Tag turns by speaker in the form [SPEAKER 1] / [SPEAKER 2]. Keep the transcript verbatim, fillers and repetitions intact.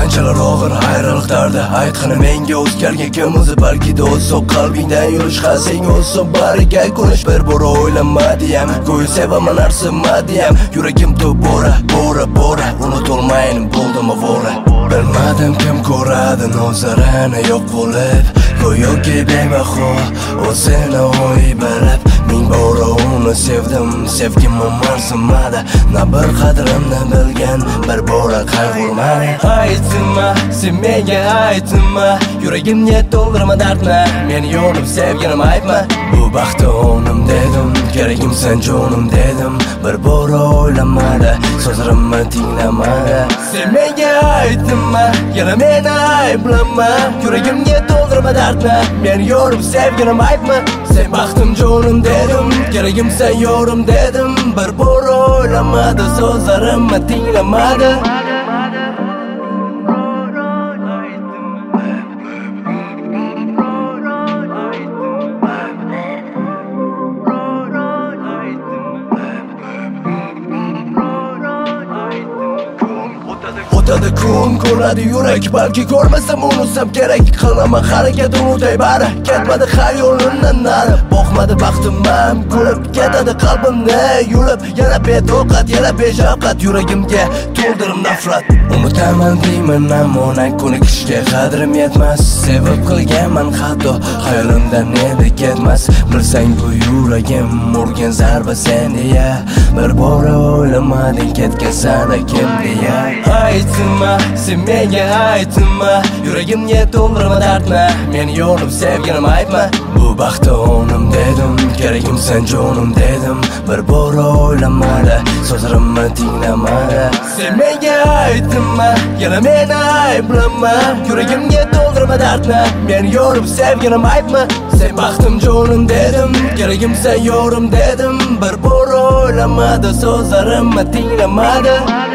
[SPEAKER 1] qanchalar og'ir ayriliqlarda aytgani menga o'zgargan kim o'zi balki do'st qalbingdan yurish xasing olsin bariga ko'nish bir bora o'ylamadiyam go'yo sevaman arsimadiyam yuragim to'bora bora bora unutolmayin bo'ldim avora bilmadim kim ko'radi nozarani yo'q bo'lib go'yoki bebaho o'zini o'y bilib ming bora uni sevdim sevgim arsimadi na bir qadrimni bilgan bir bora qayg'urmadi aytma sen menga aytma yuragimga to'ldirma dardni meni yo'nib sevganim aytma bu baxti onim dedim keragimsan jonim dedim bir bora o'ylamadi so'zlarimni tinglamadi sen menga aytma yana meni ayblama yuragimga to'ldirma dardni meni yo'nib sevganim aytma sen baxtim jonim dedim keragimsan yorim dedim bir bora o'ylamadi so'zlarimni tinglamadi o'tadi kun ko'radi yurak balki ko'rmasam unutsam kerak qilaman harakat unutay bari ketmadi xayolimdan nari boqmadi baxtim ham kulib ketadi qalbimni yulib yana betoqat yana beshafqat yuragimga to'ldirim nafrat unutaman deyman ammo ko'nikishga qadrim yetmas sevib qilganman hatto xayolimdan edi ketmas bilsang bu yuragim urgan zarba sen deya bir bora o'ylamading ketgansan kim deya aytma sen menga aytma yuragimga to'ldirma dardni meni yo'nib sevganim aytma bu baxti onim dedim keragimsan jonim dedim bir bora o'ylamadi so'zlarimni tinglamadi sen menga aytma yana meni ayblama yuragimga to'ldirma dardni meni yo'nib sevganim aytma sen baxtim jonim dedim keragimsan yorim dedim bir bora o'ylamadi so'zlarimni tinglamadi